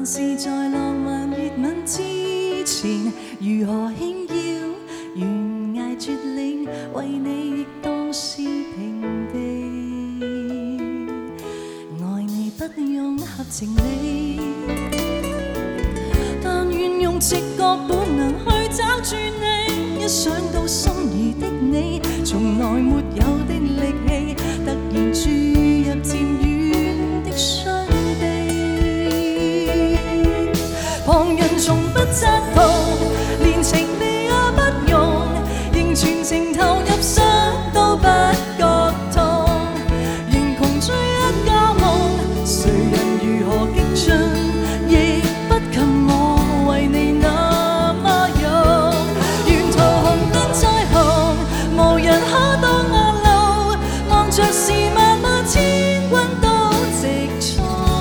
是在浪漫熱吻之前，如何輕佻懸崖絕嶺，為你亦當是平地。愛你不用合情理，但願用直覺本能去找住你。一想到心儀的你，從來沒有的力氣，突然注入漸遠的傷地。旁人從不贊同，連情理也不容，仍全情投入，想都不覺痛，仍窮追一個夢，誰人如何激進，亦不及我為你那麼勇。沿途紅燈再紅，無人可當我路，望着是萬馬千軍都直衝。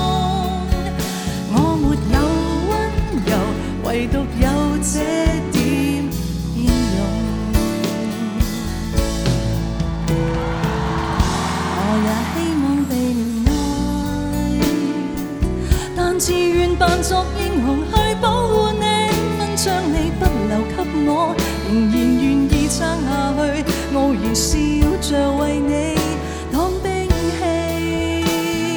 我沒有溫柔，唯獨有這點英勇。我也希望被憐愛，但自願扮作英雄去保護你，分將你不留給我，仍然願意撐下去，傲然笑着為你當兵器。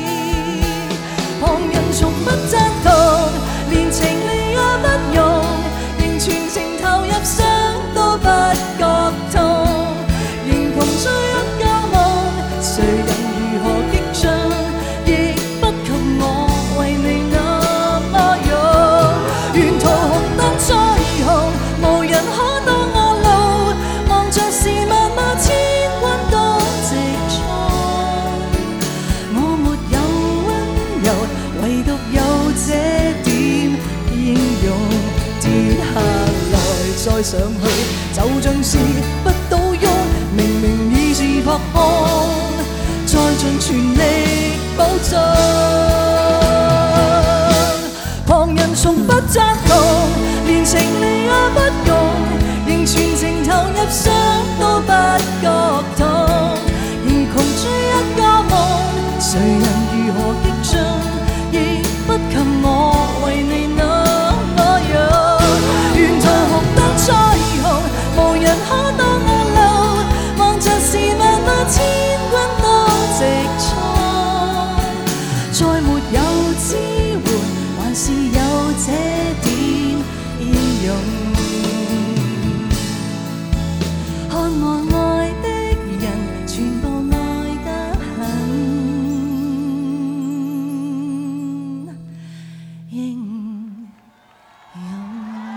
旁人從不贊同，連情理也不容，仍全情投入，想都不覺痛，仍窮追一個夢，誰人如何激進，亦不及我為你那麼勇。沿途紅燈再紅，無人可當我路，望着是萬馬千軍都直衝。我沒有溫柔，唯獨有這點英勇。跌下來再上去，就像是不倒翁，明明已是撲空，再盡全力保重。旁人從不贊同，連情理也不容，仍全情投入，想都不覺痛，仍窮追一個夢，誰人如何激進，亦不及我為你那麼勇。沿途紅燈再紅，無人可當我路，望着是萬馬千軍都直衝。再沒有支援，還是有這點英勇。看我愛的人，全部愛得很英勇。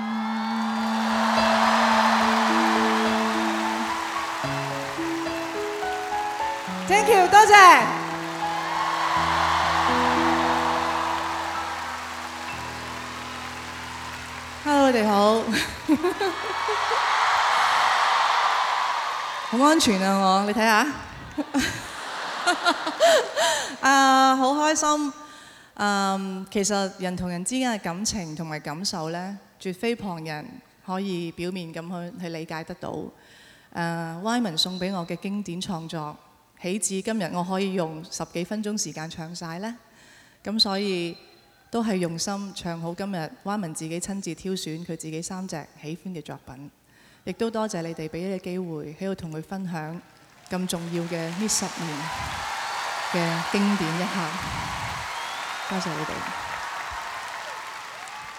Thank you， 多謝。Hello， 你哋好。好安全啊你睇下。好開心。其實人同人之間嘅感情同埋感受呢，絕非旁人可以表面咁去理解得到。Wyman 送俾我嘅經典創作，起至今日我可以用10幾分鐘時間唱晒呢。咁所以都係用心唱好今日Wyman自己親自挑選佢自己3隻喜歡嘅作品，亦都多謝你哋俾呢個機會喺度同佢分享咁重要嘅呢10年嘅經典一刻，多謝你哋。